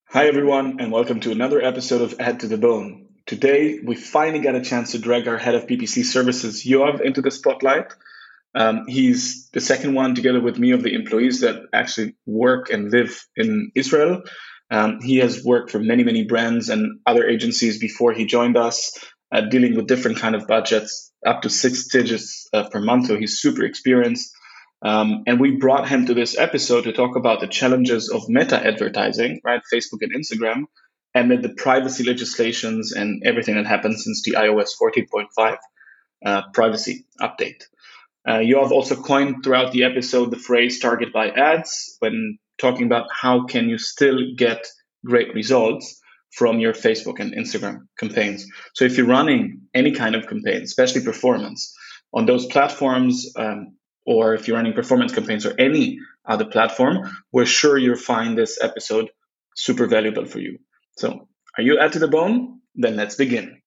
Hi, everyone, and welcome to another episode of Add to the Bone. Today, we finally got a chance to drag our head of PPC services, Yoav, into the spotlight. He's the second one, together with me, of the employees that actually work and live in Israel. He has worked for many, many brands and other agencies before he joined us, dealing with different kind of budgets, up to six digits per month. So he's super experienced. And we brought him to this episode to talk about the challenges of meta advertising, right? Facebook and Instagram, amid the privacy legislations and everything that happened since the iOS 14.5 privacy update. You have also coined throughout the episode the phrase target by ads when talking about how can you still get great results from your Facebook and Instagram campaigns. So if you're running any kind of campaign, especially performance, on those platforms, or if you're running performance campaigns or any other platform, we're sure you'll find this episode super valuable for you. So are you add to the bone? Then let's begin.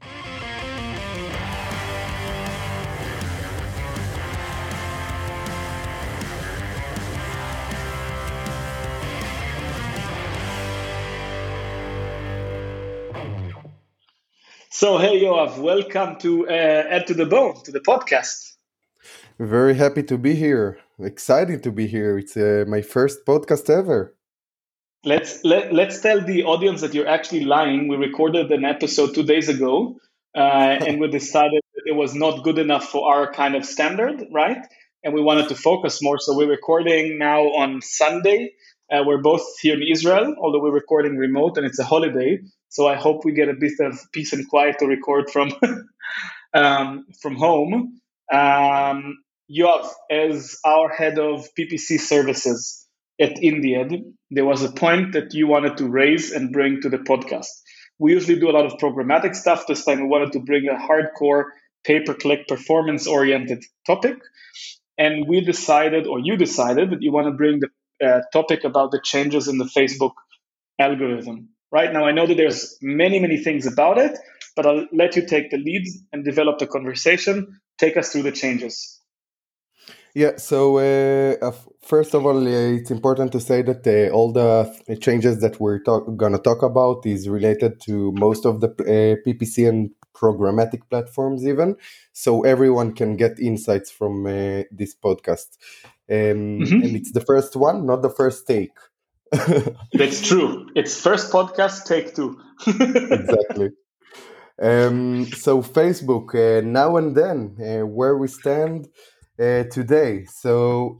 So, hey, Yoav, welcome to Add to the Bone, to the podcast. Very happy to be here. Excited to be here. It's my first podcast ever. Let's tell the audience that you're actually lying. We recorded an episode 2 days ago, and we decided that it was not good enough for our kind of standard, right? And we wanted to focus more. So we're recording now on Sunday. We're both here in Israel, although we're recording remote, and it's a holiday. So I hope we get a bit of peace and quiet to record from home. Yoav, as our head of PPC services at Indiad, there was a point that you wanted to raise and bring to the podcast. We usually do a lot of programmatic stuff. This time we wanted to bring a hardcore pay-per-click performance-oriented topic. And we decided, or you decided, that you want to bring the topic about the changes in the Facebook algorithm. Right now, I know that there's many, many things about it, but I'll let you take the lead and develop the conversation. Take us through the changes. Yeah, so first of all, it's important to say that all the changes that we're going to talk about is related to most of the PPC and programmatic platforms even, so everyone can get insights from this podcast. And it's the first one, not the first take. That's true. It's first podcast, take two. Exactly. So Facebook, now and then, where we stand today. So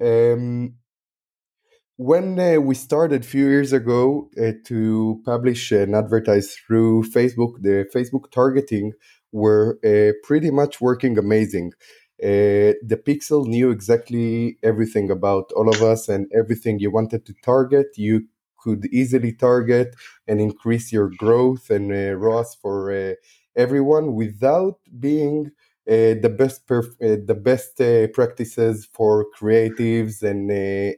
when we started a few years ago to publish and advertise through Facebook, the Facebook targeting were pretty much working amazing. The Pixel knew exactly everything about all of us, and everything you wanted to target, you could easily target and increase your growth and ROAS for everyone without being the best practices for creatives and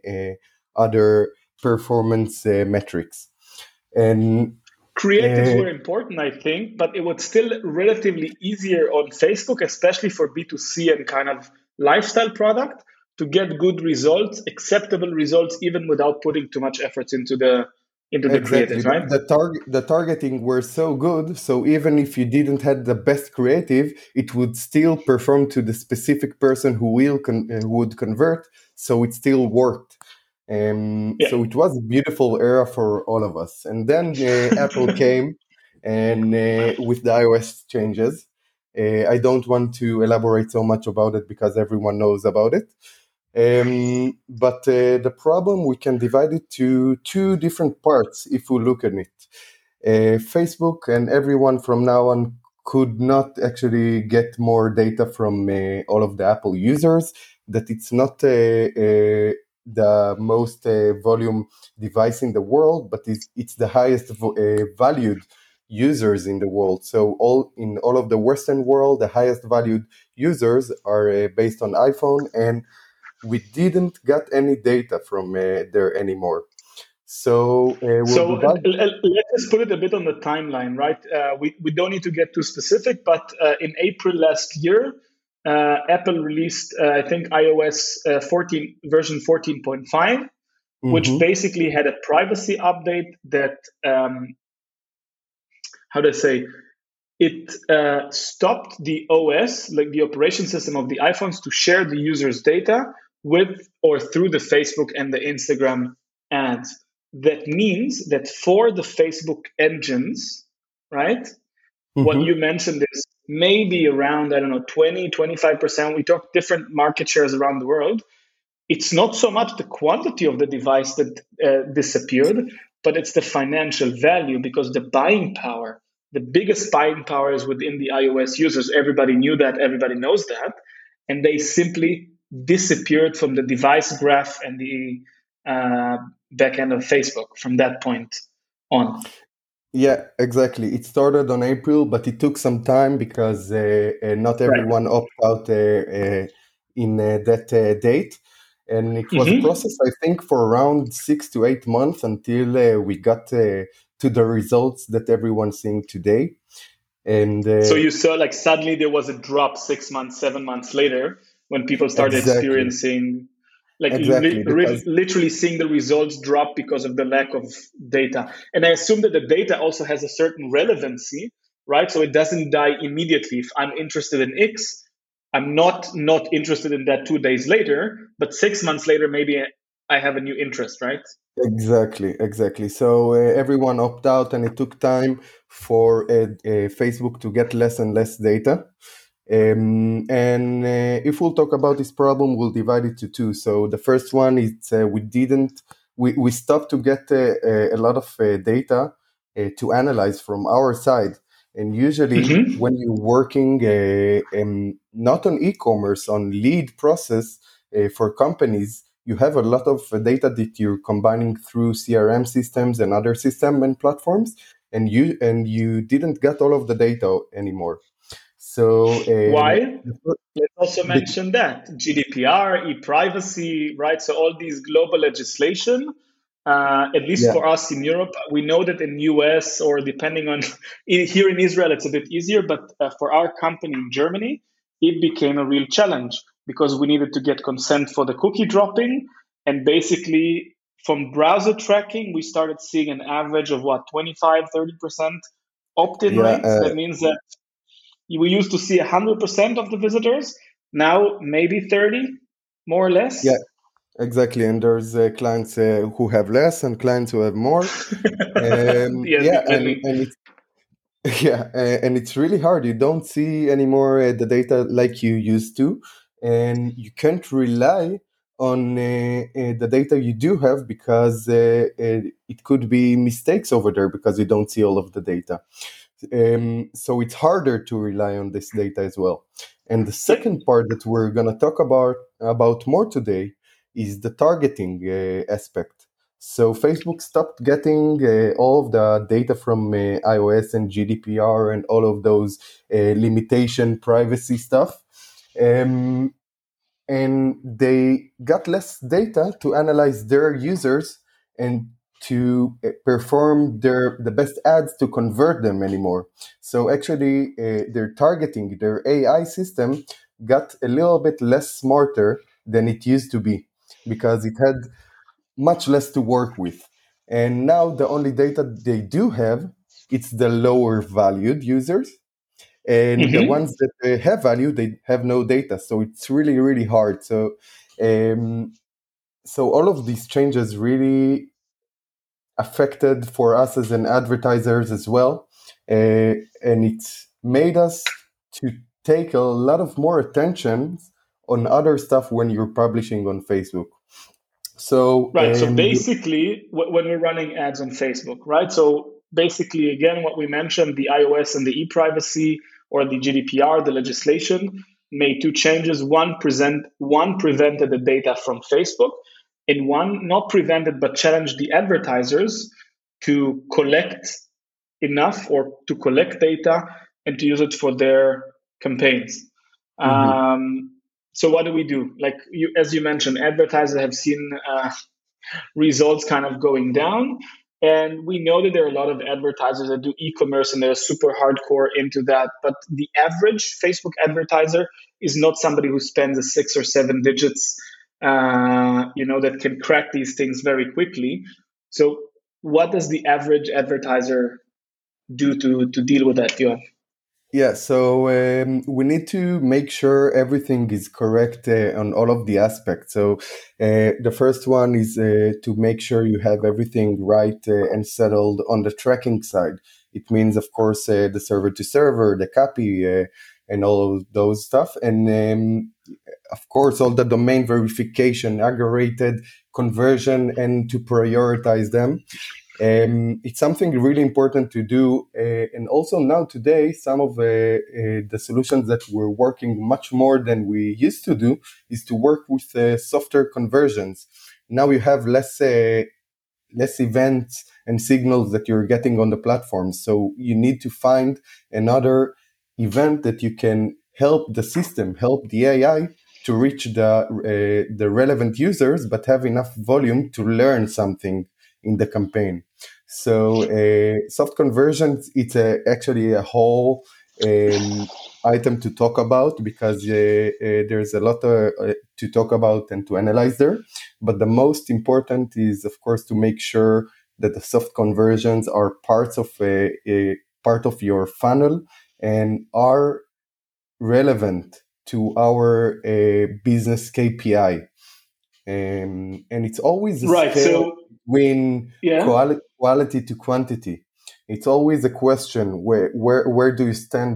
other performance metrics. And Creatives were important, I think, but it was still relatively easier on Facebook, especially for B2C and kind of lifestyle product, to get good results, acceptable results, even without putting too much efforts into the exactly, creatives, right? the targeting were so good, so even if you didn't have the best creative, it would still perform to the specific person who would convert, so it still worked. Yeah. So it was a beautiful era for all of us. And then Apple came, and with the iOS changes, I don't want to elaborate so much about it because everyone knows about it. But the problem, we can divide it to two different parts if we look at it. Facebook and everyone from now on could not actually get more data from all of the Apple users, that it's not the most volume device in the world, but it's the highest valued users in the world. So in all of the Western world, the highest valued users are based on iPhone, and we didn't get any data from there anymore. So So let's just put it a bit on the timeline, right? We don't need to get too specific, but in April last year, Apple released, I think, iOS 14 version 14.5. which Mm-hmm. basically had a privacy update that, how do I say, it stopped the OS, like the operation system of the iPhones, to share the user's data with or through the Facebook and the Instagram ads. That means that for the Facebook engines, right, what Mm-hmm. you mentioned is maybe around, I don't know, 20, 25%. We talk different market shares around the world. It's not so much the quantity of the device that disappeared, but it's the financial value, because the buying power, the biggest buying power is within the iOS users. Everybody knew that, everybody knows that, and they simply disappeared from the device graph and the back end of Facebook from that point on. Yeah, exactly. It started on April, but it took some time because not Right. everyone opted out in that date. And it was a Mm-hmm. process, I think, for around 6 to 8 months until we got to the results that everyone's seeing today. And So you saw, like, suddenly there was a drop 6 months, 7 months later when people started exactly, experiencing, like, exactly, because literally seeing the results drop because of the lack of data. And I assume that the data also has a certain relevancy, right? So it doesn't die immediately. If I'm interested in X, I'm not interested in that 2 days later, but 6 months later, maybe I have a new interest, right? exactly. So everyone opted out, and it took time for Facebook to get less and less data. And if we'll talk about this problem, we'll divide it to two. So the first one is we stopped to get a lot of data to analyze from our side. And usually, Mm-hmm. when you're working not on e-commerce, on lead process for companies, you have a lot of data that you're combining through CRM systems and other system and platforms, and you didn't get all of the data anymore. So Why? the fir- Let's also bec- mention that GDPR, e-privacy, right? So all these global legislation, at least yeah, for us in Europe, we know that in US, or depending on here in Israel, it's a bit easier. But for our company in Germany, it became a real challenge because we needed to get consent for the cookie dropping, and basically from browser tracking, we started seeing an average of what, 25, 30% opt-in yeah, rates. That means that we used to see 100% of the visitors. Now maybe 30, more or yeah, less. exactly. And there's clients who have less and clients who have more. Yes, Yeah, exactly. and it's yeah, and it's really hard. You don't see anymore the data like you used to, and you can't rely on the data you do have because it could be mistakes over there because you don't see all of the data. So it's harder to rely on this data as well. And the Yep. second part that we're going to talk about more today is the targeting aspect. So Facebook stopped getting all of the data from iOS and GDPR and all of those limitation privacy stuff. Um, and they got less data to analyze their users and to perform the best ads to convert them anymore. So actually, their targeting, their AI system got a little bit less smarter than it used to be because it had much less to work with. And now the only data they do have, it's the lower valued users, and the Mm-hmm. ones that have value, they have no data. So it's really really hard. Um, so all of these changes really affected for us as an advertisers as well, and it's made us to take a lot of more attention on other stuff when you're publishing on Facebook. So Right. So basically, when we're running ads on Facebook, right? So basically, again, what we mentioned, the iOS and the e-privacy, or the GDPR, the legislation, made two changes. One prevented the data from Facebook, and one not prevented but challenged the advertisers to collect enough, or to collect data and to use it for their campaigns. mhm. So what do we do? Like, as you mentioned, advertisers have seen results kind of going down. And we know that there are a lot of advertisers that do e-commerce and they're super hardcore into that. But the average Facebook advertiser is not somebody who spends a 6 or 7 digits that can crack these things very quickly. So, what does the average advertiser do to deal with that, Yoav? Yeah, so we need to make sure everything is correct on all of the aspects. So the first one is to make sure you have everything right and settled on the tracking side. It means, of course, the server to server, the copy, and all of those stuff. And of course, all the domain verification, aggregated conversion, and to prioritize them. It's something really important to do. And also now today, some of the solutions that we're working much more than we used to do is to work with software conversions. Now you have less events and signals that you're getting on the platform. So you need to find another event that you can help the system, help the AI to reach the relevant users, but have enough volume to learn something in the campaign. So soft conversions, it's actually a whole item to talk about because there's a lot to talk about and to analyze there. But the most important is, of course, to make sure that the soft conversions are parts of a part of your funnel and are relevant to our business KPI. And it's always a Right. scale So, between yeah. quality to quantity. It's always a question where do you stand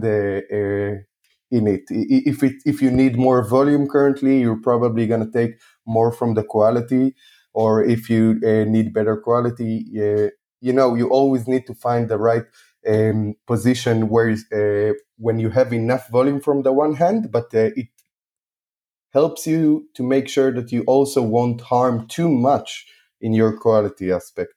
in it? If you need more volume currently, you're probably going to take more from the quality, or if you need better quality, you always need to find the right position where when you have enough volume from the one hand, but it helps you to make sure that you also won't harm too much in your quality aspect.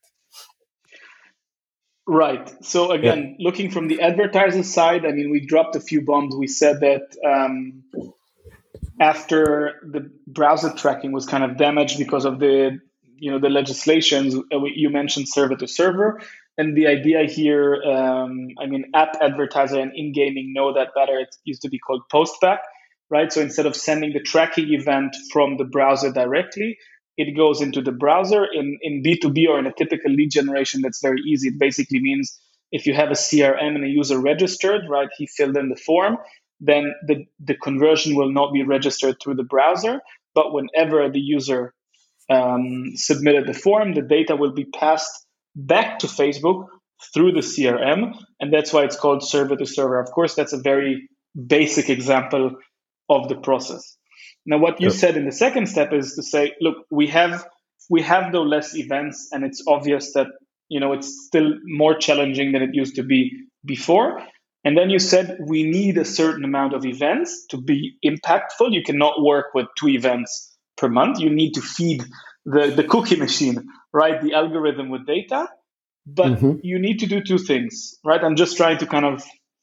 Right. So Yeah. again, looking from the advertiser side, I mean, we dropped a few bombs. We said that after the browser tracking was kind of damaged because of the legislations, you mentioned server to server, and the idea here, I mean, app advertiser and in gaming know that better. It used to be called postback, right? So instead of sending the tracking event from the browser directly, it goes into the browser. In B2B or in a typical lead generation, that's very easy. It basically means if you have a CRM and a user registered, right, he filled in the form, then the conversion will not be registered through the browser. But whenever the user submitted the form, the data will be passed back to Facebook through the CRM. And that's why it's called server to server. Of course, that's a very basic example of the process. Now, what you Yeah. said in the second step is to say, look, we have no less events, and it's obvious that it's still more challenging than it used to be before. And then you said we need a certain amount of events to be impactful. You cannot work with 2 events per month. You need to feed the cookie machine, right? The algorithm with data. But Mm-hmm. you need to do 2 things, right? I'm just trying to kind of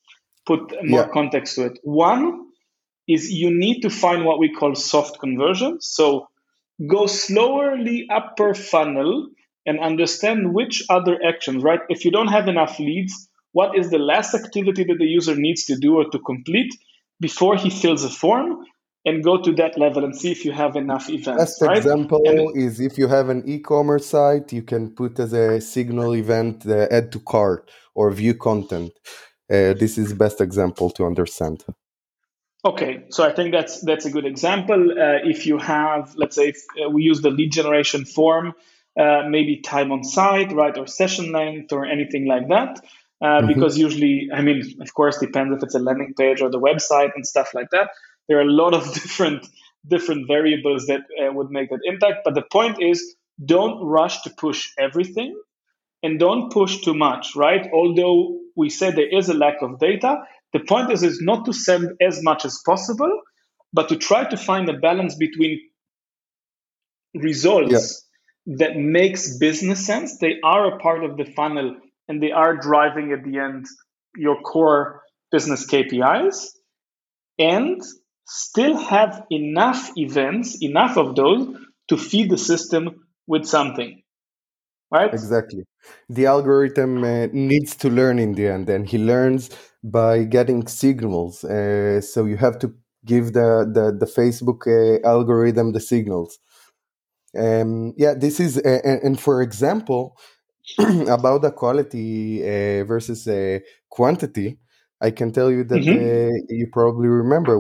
put Yeah. more context to it. One is you need to find what we call soft conversion. So go slowly upper funnel and understand which other actions, right? If you don't have enough leads, what is the last activity that the user needs to do or to complete before he fills a form, and go to that level and see if you have enough events, Best right? example And is if you have an e-commerce site, you can put as a signal event the add to cart or view content. This is best example to understand. okay, so I think that's a good example. If you have, let's say, if we use the lead generation form, maybe time on site, right, or session length, or anything like that. Mm-hmm. Because usually, I mean, of course, depends if it's a landing page or the website and stuff like that. There are a lot of different variables that would make that impact. But the point is, don't rush to push everything, and don't push too much, right? Although we said there is a lack of data, the point is not to send as much as possible, but to try to find a balance between Yeah. results that makes business sense. They are a part of the funnel, and they are driving at the end your core business KPIs, and still have enough events, enough of those to feed the system with something, right? Exactly. The algorithm needs to learn in the end, and he learns by getting signals. So you have to give the Facebook algorithm the signals. This is and for example, about the quality versus quantity. I can tell you that you probably remember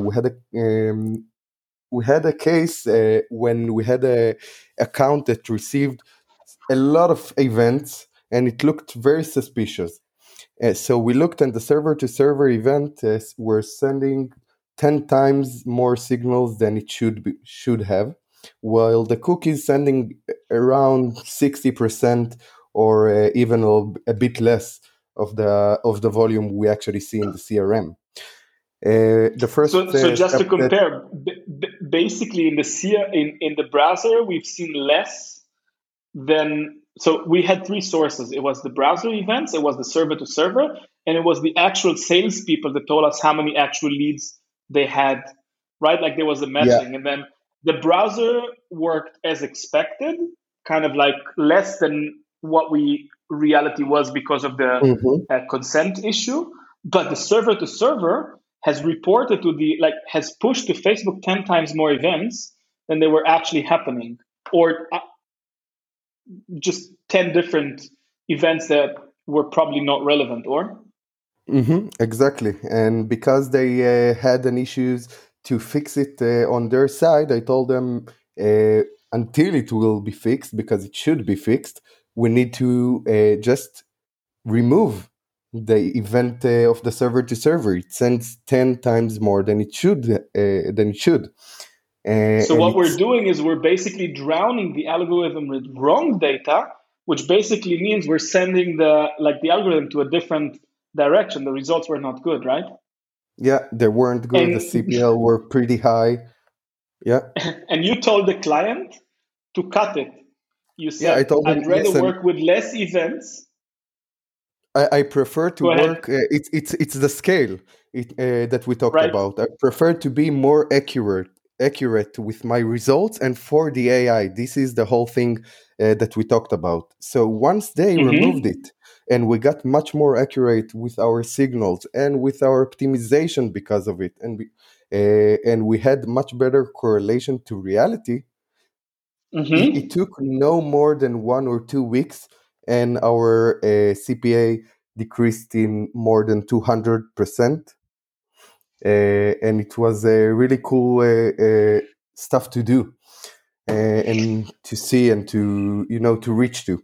we had a case when we had a account that received a lot of events and it looked very suspicious. So we looked at the server-to-server event. We're sending 10 times more signals than it should have, while the cookie is sending around 60% or even a bit less of the volume we actually see in the CRM. The first so just to compare, basically in the browser we've seen less than. So we had three sources. It was the browser events, it was the server to server, and it was the actual salespeople that told us how many actual leads they had, right? Like there was a matching. And then the browser worked as expected, kind of like less than what reality was because of the consent issue. But the server to server has reported has pushed to Facebook 10 times more events than they were actually happening, or just 10 different events that were probably not relevant, or? Exactly. And because they had an issues to fix it on their side, I told them until it will be fixed, because it should be fixed, we need to just remove the event of the server to server. It sends 10 times more than it should. So what we're doing is we're basically drowning the algorithm with wrong data, which basically means we're sending the algorithm to a different direction. The results were not good, right? Yeah, they weren't good. The CPL were pretty high. Yeah. And you told the client to cut it. You said, I told them, I'd rather work with less events. I prefer to work. It's the scale that we talked about. I prefer to be more accurate with my results, and for the AI, this is the whole thing that we talked about. So once they removed it, and we got much more accurate with our signals and with our optimization because of it, and we had much better correlation to reality. It took no more than 1 or 2 weeks, and our CPA decreased in more than 200%. And it was a really cool stuff to do and to see and to reach to.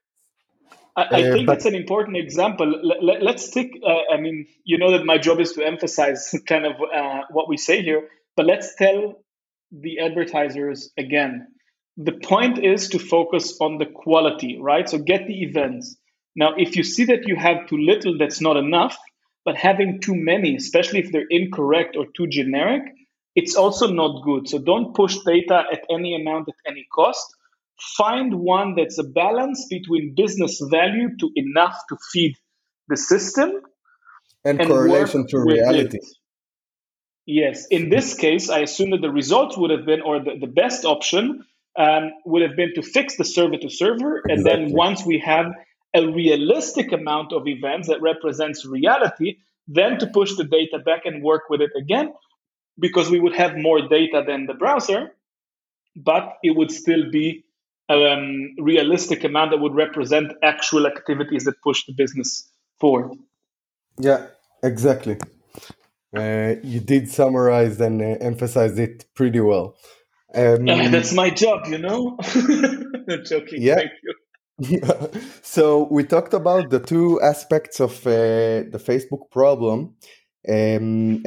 I think it's an important example. Let's take, you know that my job is to emphasize kind of what we say here, but let's tell the advertisers again. The point is to focus on the quality, right? So get the events. Now, if you see that you have too little, that's not enough, but having too many, especially if they're incorrect or too generic, it's also not good. So don't push data at any amount at any cost. Find one that's a balance between business value to enough to feed the system and correlation to reality. Yes. In this case, I assume that the result would have been, or the best option would have been to fix the server to server. And then once we have a realistic amount of events that represents reality, then to push the data back and work with it again, because we would have more data than the browser, but it would still be realistic amount that would represent actual activities that push the business forward. Yeah, exactly. You did summarize and emphasize it pretty well. That's my job, you know? I'm joking. Yeah. Thank you. So we talked about the two aspects of the Facebook problem. And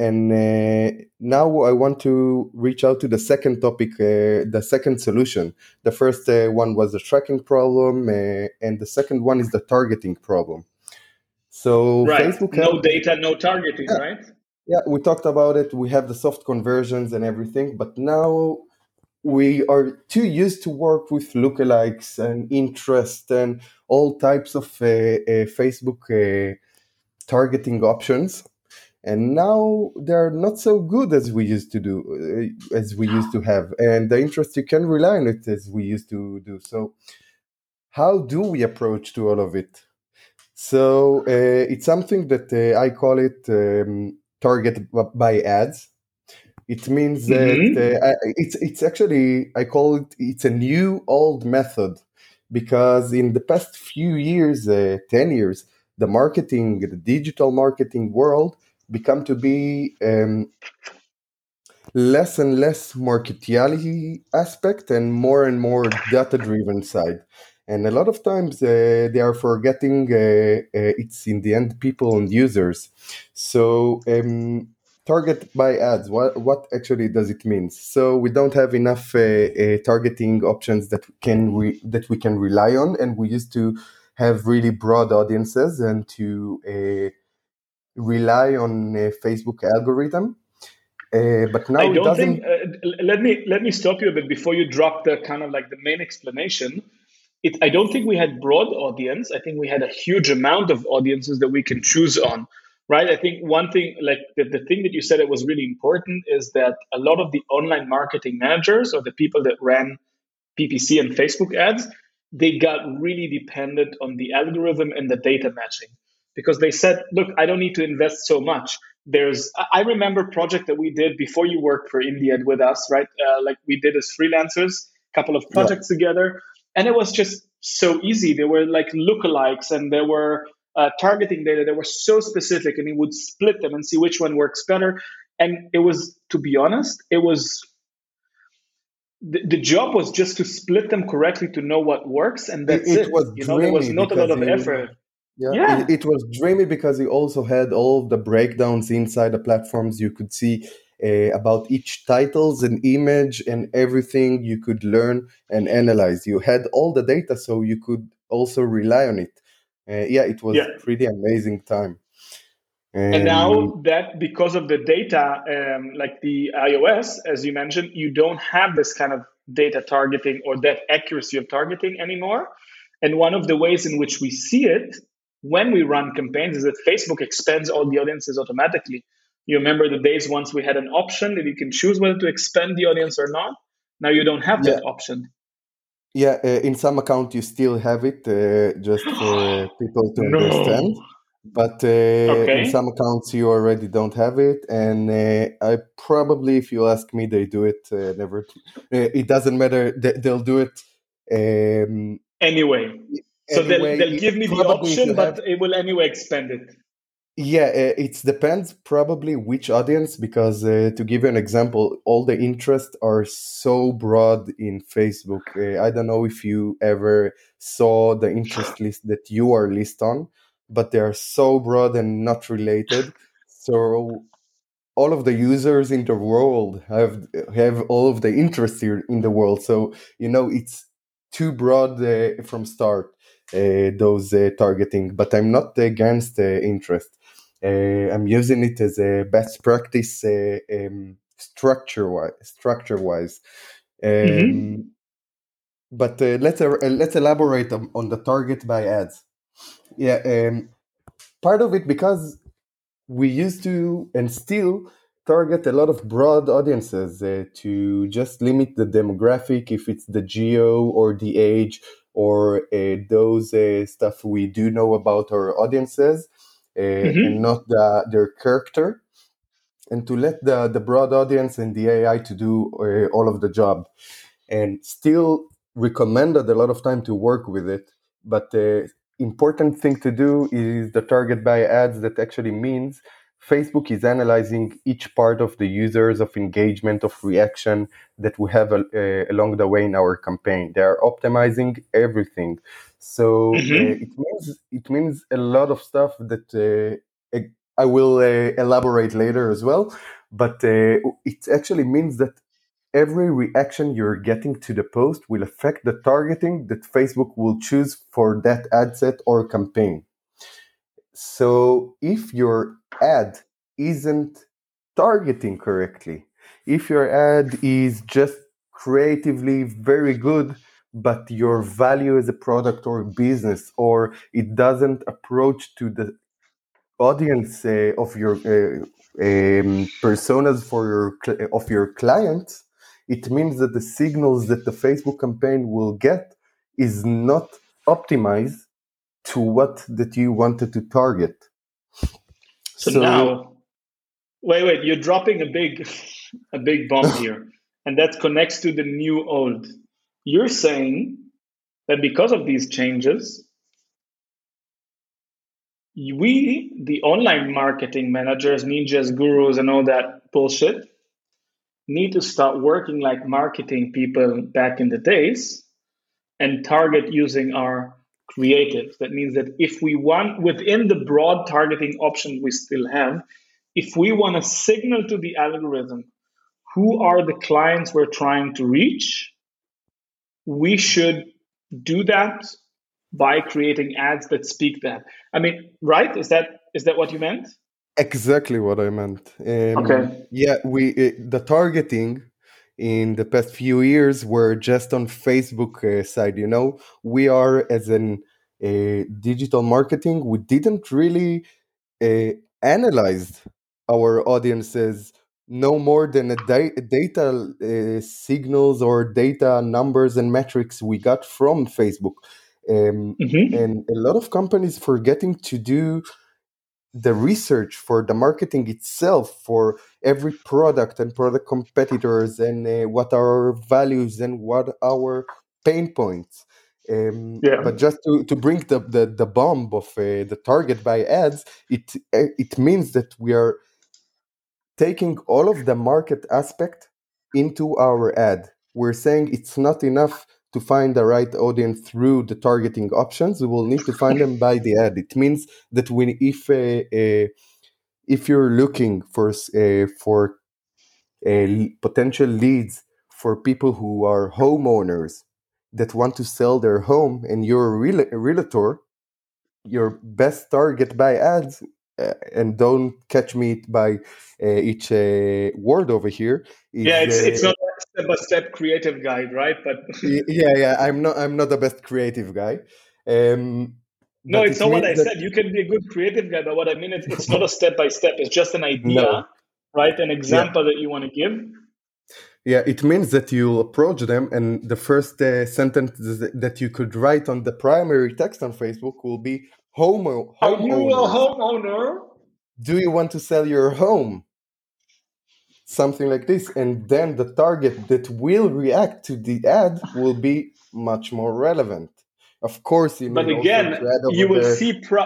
now I want to reach out to the second topic, the second solution. The first one was the tracking problem, and the second one is the targeting problem. So right. Facebook no data, no targeting, right? Yeah, we talked about it. We have the soft conversions and everything, but now we are too used to work with lookalikes and interest and all types of Facebook targeting options. And now they're not so good as we used to do, as we used to have. And the interest, you can rely on it as we used to do. So how do we approach to all of it? So it's something that I call it target by ads. It means that Mm-hmm. it's actually, I call it, it's a new old method, because in the past few years, 10 years, the digital marketing world become to be less and less marketality aspect and more data driven side. And a lot of times they are forgetting it's in the end people and users. So target by ads, what actually does it mean? So we don't have enough targeting options that we can rely on, and we used to have really broad audiences and to rely on Facebook algorithm. But I now it don't think. doesn't. Let me stop you a bit before you drop the kind of like the main explanation. I don't think we had broad audience. I think we had a huge amount of audiences that we can choose on, right? I think one thing, like the thing that you said, it was really important, is that a lot of the online marketing managers or the people that ran PPC and Facebook ads, they got really dependent on the algorithm and the data matching, because they said, look, I don't need to invest so much. I remember a project that we did before you worked for Indeed with us, right? Like we did as freelancers, a couple of Yeah, projects together, and it was just so easy. There were like lookalikes, and there were targeting data that were so specific, and he would split them and see which one works better. And it was, to be honest, the job was just to split them correctly to know what works, and that's it it. was There was dreamy not a lot because of you, effort. yeah, Yeah, it was dreamy because you also had all of the breakdowns inside the platforms. You could see about each titles and image and everything. You could learn and analyze. You had all the data, so you could also rely on it. Yeah, it was yeah. pretty amazing time. And Um, now that because of the data, like the iOS, as you mentioned, you don't have this kind of data targeting or that accuracy of targeting anymore. And one of the ways in which we see it when we run campaigns is that Facebook expands all the audiences automatically. You remember the days once we had an option that you can choose whether to expand the audience or not. Now you don't have yeah, that option. yeah. In some account, you still have it, just for people to understand. No. But in some Okay. accounts, you already don't have it, and I probably, if you ask me, they do it never. It doesn't matter. They'll do it Anyway, so they'll anyway. they'll give me the Probably, if option, you have, but it will anyway expand it. yeah, it depends probably which audience, because to give you an example, all the interests are so broad in Facebook. I don't know if you ever saw the interest list that you are listed on, but they are so broad and not related. So all of the users in the world have all of the interest here in the world. So it's too broad from start, those targeting. But I'm not against interest. I'm using it as a best practice, structure wise. Hmm. Um, but let's elaborate on the target by ads. Yeah, part of it, because we used to and still target a lot of broad audiences, to just limit the demographic, if it's the geo or the age, or those stuff we do know about our audiences, and Hmm. not their character, and to let the broad audience and the AI to do all of the job, and still recommended a lot of time to work with it. But the important thing to do is the target by ads. That actually means Facebook is analyzing each part of the users, of engagement, of reaction that we have along the way in our campaign. They are optimizing everything. So Hmm. it means a lot of stuff that I will elaborate later as well. But it actually means that every reaction you're getting to the post will affect the targeting that Facebook will choose for that ad set or campaign. So if your ad isn't targeting correctly, if your ad is just creatively very good, but your value as a product or business, or it doesn't approach to the audience of your personas for of your clients, it means that the signals that the Facebook campaign will get is not optimized to what that you wanted to target. So So now, Wait, you're dropping a big a big bomb here, and that connects to the new old. You're saying that because of these changes, we, the online marketing managers, ninjas, gurus, and all that bullshit, need to start working like marketing people back in the days and target using our creatives. That means that if we want, within the broad targeting options we still have, if we want to signal to the algorithm who are the clients we're trying to reach, we should do that by creating ads that speak that. I mean, right? Is that what you meant? Exactly what I meant. Okay. Yeah, we the targeting in the past few years were just on Facebook side. We are as an digital marketing. We didn't really analyze our audiences no more than data signals or data numbers and metrics we got from Facebook. Um, Mm-hmm. and a lot of companies forgetting to do the research for the marketing itself for every product and product competitors and what our values and what our pain points. Yeah. But just to bring the bomb of the target by ads, it means that we are taking all of the market aspect into our ad. We're saying it's not enough to find the right audience through the targeting options. We will need to find them by the ad. It means that if you're looking for potential leads for people who are homeowners that want to sell their home, and you're a realtor, your best target by ads, and don't catch me by each word over here, Yeah, is it's not a step-by-step creative guide, right? But yeah, I'm not the best creative guy, um, no, but it's it not what means I that said. You can be a good creative guy, but what I mean is it's not a step-by-step. It's just an idea, no, right? An yeah. example that you want to give. Yeah, it means that you approach them, and the first sentence that you could write on the primary text on Facebook will be Are you a homeowners. homeowner? Do you want to sell your home? Something like this, and then the target that will react to the ad will be much more relevant. Of course, you But need also again, to add over there.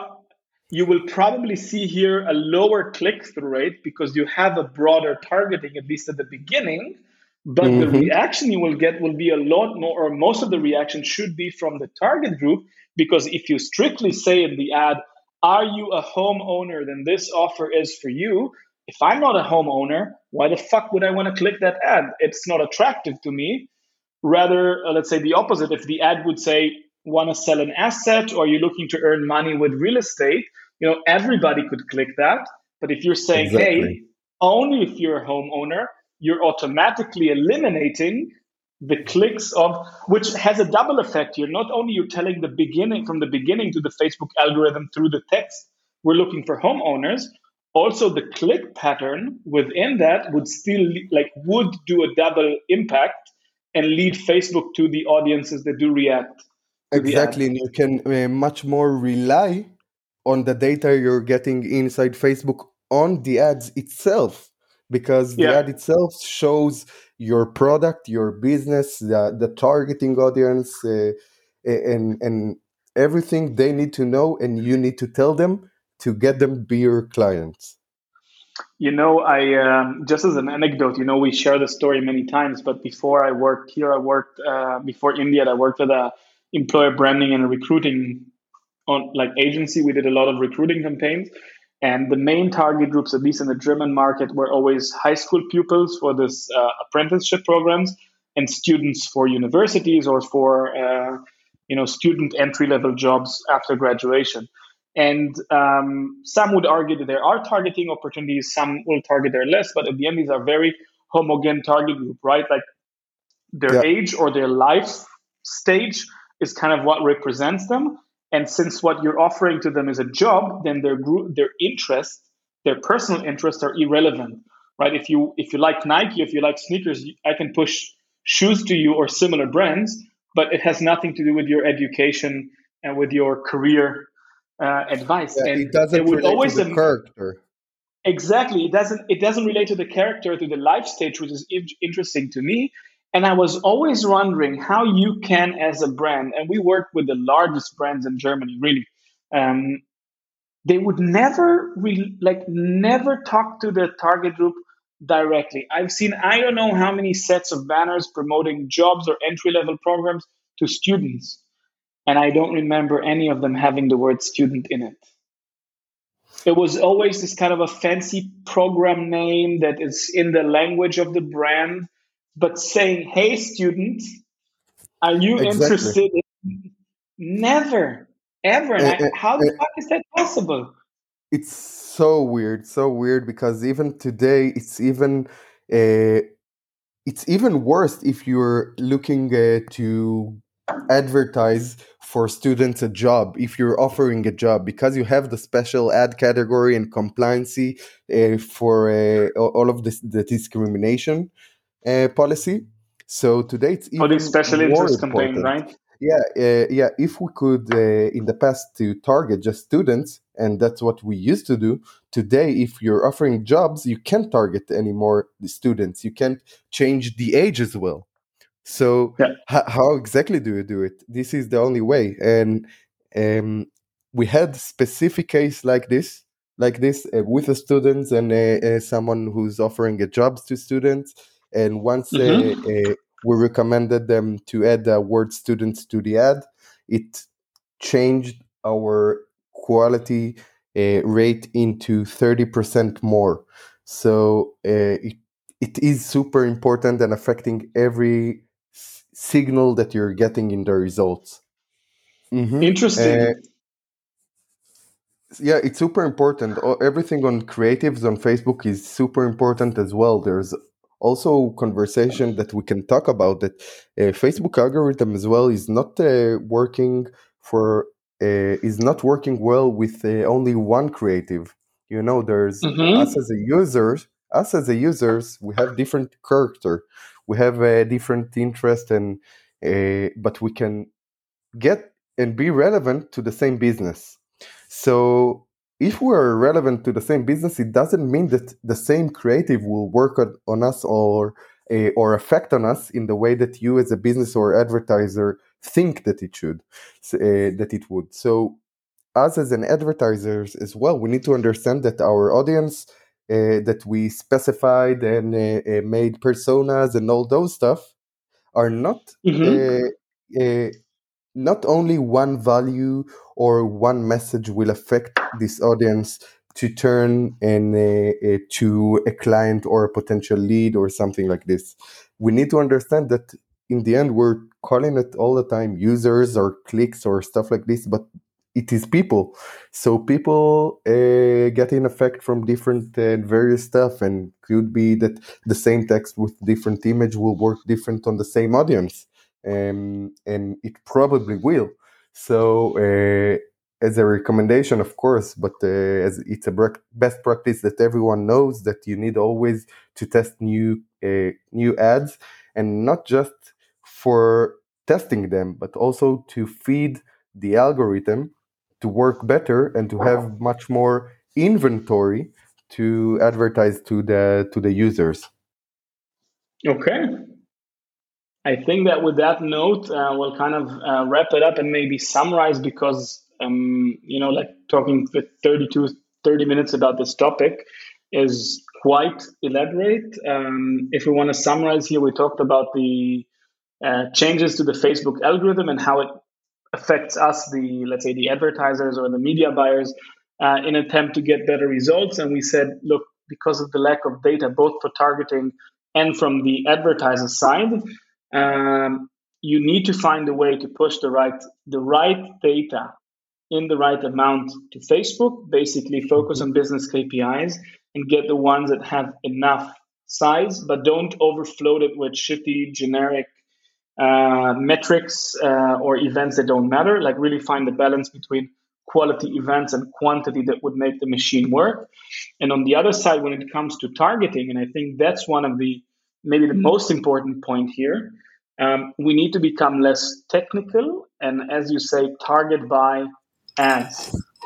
you will probably see here a lower click-through rate because you have a broader targeting, at least at the beginning. But the Hmm. reaction you will get will be a lot more, or most of the reaction should be from the target group. Because if you strictly say in the ad, "Are you a homeowner?" then this offer is for you. If I'm not a homeowner, why the fuck would I want to click that ad? It's not attractive to me. Rather, let's say the opposite. If the ad would say, "Want to sell an asset, or you're looking to earn money with real estate," everybody could click that. But if you're saying, Exactly. "Hey, only if you're a homeowner," you're automatically eliminating the clicks of, which has a double effect here. Not only you're telling the beginning from the beginning to the Facebook algorithm through the text, we're looking for homeowners. Also, the click pattern within that would still would do a double impact and lead Facebook to the audiences that do react to the ad. Exactly, and you can much more rely on the data you're getting inside Facebook on the ads itself, because the Yeah. ad itself shows your product, your business, the targeting audience, and everything they need to know, and you need to tell them to get them be your clients. I just as an anecdote, we share the story many times. But before I worked here, I worked before India. I worked at a employer branding and recruiting on agency. We did a lot of recruiting campaigns, and the main target groups, at least in the German market, were always high school pupils for this apprenticeship programs and students for universities or for student entry level jobs after graduation. And some would argue that there are targeting opportunities. Some will target there less, but at the end, these are very homogen target group, right? Like their Yeah, age or their life stage is kind of what represents them. And since what you're offering to them is a job, then their interests, their personal interests are irrelevant, right? If you like Nike, if you like sneakers, I can push shoes to you or similar brands, but it has nothing to do with your education and with your career advice. yeah, And it it doesn't would relate to always the character. Exactly. It doesn't relate to the character, to the life stage, which is interesting to me. And I was always wondering how you can, as a brand, and we work with the largest brands in Germany, really. Um, they would never talk to the target group directly. I've seen I don't know how many sets of banners promoting jobs or entry level programs to students, and I don't remember any of them having the word student in it. It was always this kind of a fancy program name that is in the language of the brand, but saying, "Hey, student, are you Exactly. interested?" Never, ever. And And, and- how the and fuck is that possible? it's so weird because even today, uh, it's even worse if you're looking to advertise for students a job, if you're offering a job, because you have the special ad category and compliancy for all of this, the discrimination policy. So today it's For these even special more interest campaign, important. right? Yeah. If we could, in the past, to target just students, and that's what we used to do. Today, if you're offering jobs, you can't target anymore the students. You can't change the age as well. So Yeah. how exactly do you do it? This is the only way. And um, we had specific case like this with the students and someone who's offering a jobs to students. And once Hmm. we recommended them to add the word students to the ad, it changed our quality rate into 30% more. So it is super important and affecting every signal that you're getting in the results. hmm Uh, Interesting. yeah, it's super important. Everything on creatives on Facebook is super important as well. There's also conversation that we can talk about that Facebook algorithm as well is not working for is not working well with only one creative. You know, there's us Hmm. as a users, we have different character, we have a different interest, and but we can get and be relevant to the same business. So if we're relevant to the same business, it doesn't mean that the same creative will work on us or affect on us in the way that you as a business or advertiser think that it should, that it would. So us as an advertisers as well, we need to understand that our audience that we specified and made personas and all those stuff are Hmm. uh, not only one value or one message will affect this audience to turn to a client or a potential lead or something like this. We need to understand that in the end we're calling it all the time users or clicks or stuff like this, but it is people. So people get an effect from different various stuff, and could be that the same text with different image will work different on the same audience, and it probably will. So, as a recommendation, of course, but as it's a best practice that everyone knows that you need always to test new ads, and not just for testing them, but also to feed the algorithm to work better and to have much more inventory to advertise to the users. Okay. I think that with that note, we'll kind of wrap it up and maybe summarize because, like talking for 30 minutes about this topic is quite elaborate. If we want to summarize here, we talked about the changes to the Facebook algorithm and how it affects us, let's say the advertisers or the media buyers, in an attempt to get better results. And we said, look, because of the lack of data, both for targeting and from the advertiser side, um, you need to find a way to push the right data in the right amount to Facebook. Basically, focus on business KPIs and get the ones that have enough size, but don't overfloat it with shitty generic metrics or events that don't matter. Like really find the balance between quality events and quantity that would make the machine work. And on the other side, when it comes to targeting, and I think that's one of the maybe the most important point here, we need to become less technical and, as you say, target by ads.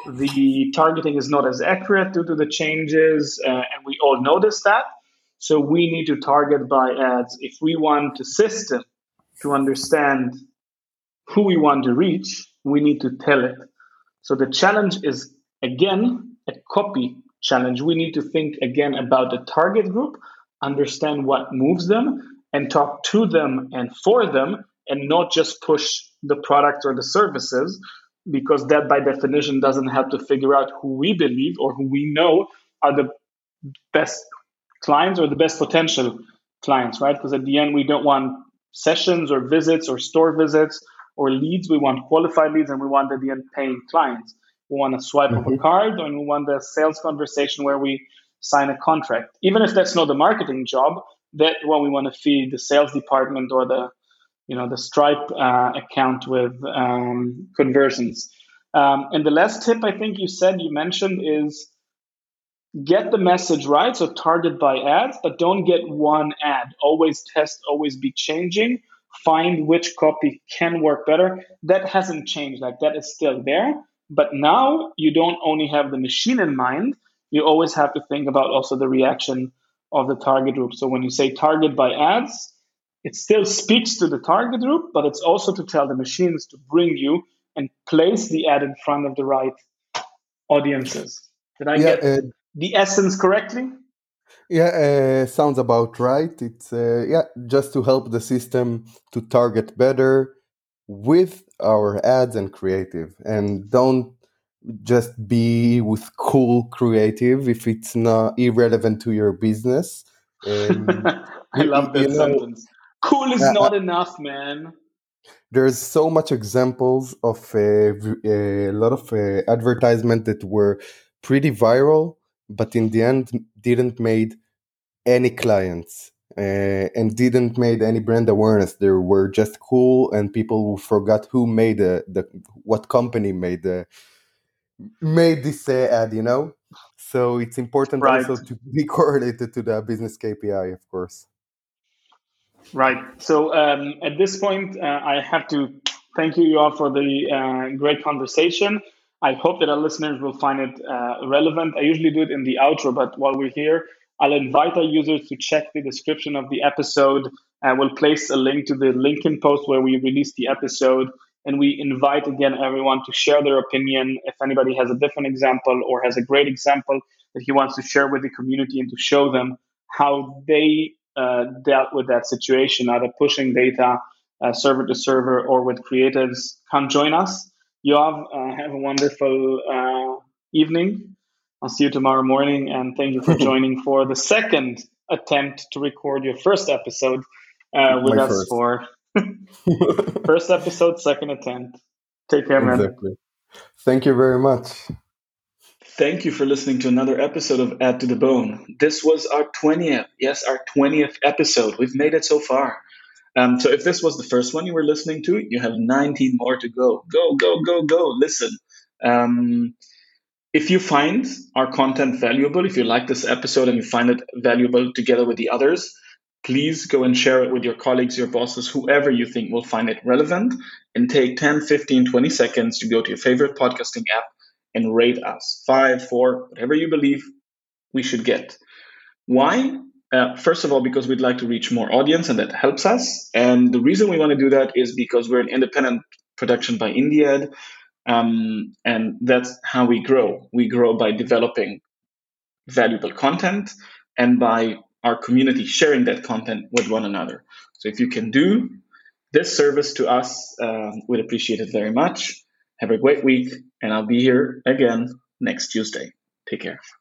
the targeting is not as accurate due to the changes, and we all notice that. So we need to target by ads. If we want the system to understand who we want to reach, we need to tell it. So the challenge is, again, a copy challenge. We need to think again about the target group, understand what moves them, and talk to them and for them, and not just push the product or the services, because that by definition doesn't help to figure out who we believe or who we know are the best clients or the best potential clients, right? Because at the end, we don't want sessions or visits or store visits or leads. We want qualified leads, and we want at the end paying clients. We want a swipe of a Mhm. card, and we want a sales conversation where we sign a contract. Even if that's not the marketing job, that what we want to feed the sales department or the Stripe account with conversions. And the last tip I think you mentioned is get the message right. So target by ads, but don't get one ad. Always test, always be changing. Find which copy can work better. That hasn't changed. Like that is still there. But now you don't only have the machine in mind, you always have to think about also the reaction of the target group. So when you say target by ads, it still speaks to the target group, but it's also to tell the machines to bring you and place the ad in front of the right audiences. Did I Yeah, get the essence correctly? yeah, sounds about right. It's yeah, just to help the system to target better with our ads and creative, and don't just be with cool creative if it's not irrelevant to your business. Um, I love you that know, sentence. Cool is uh, not enough, man. there's so much examples of a lot of advertisement that were pretty viral, but in the end didn't made any clients and didn't made any brand awareness. They were just cool, and people forgot who made the what company made this ad. So it's important Right, also to be correlated to the business KPI, of course. right. So at this point, I have to thank you all for the great conversation. I hope that our listeners will find it relevant. I usually do it in the outro, but while we're here, I'll invite our users to check the description of the episode. We'll place a link to the LinkedIn post where we release the episode. And we invite again everyone to share their opinion. If anybody has a different example or has a great example that he wants to share with the community and to show them how they dealt with that situation, either pushing data server to server or with creatives, come join us. Yoav, have a wonderful evening. I'll see you tomorrow morning, and thank you for joining for the second attempt to record your first episode with My us first. for first episode, second attempt. Take care, man. Exactly. Thank you very much. Thank you for listening to another episode of Add to the Bone. This was our 20th, yes, our 20th episode. We've made it so far. So if this was the first one you were listening to, you have 19 more to go. Go, go, go, go. Listen. Um, if you find our content valuable, if you like this episode and you find it valuable together with the others, please go and share it with your colleagues, your bosses, whoever you think will find it relevant, and take 10, 15, 20 seconds to go to your favorite podcasting app and rate us 5, 4, whatever you believe we should get. Why? First of all, because we'd like to reach more audience and that helps us. And the reason we want to do that is because we're an independent production by IndieAd. And that's how we grow. We grow by developing valuable content and by our community sharing that content with one another. So if you can do this service to us, we'd appreciate it very much. Have a great week, and I'll be here again next Tuesday. Take care.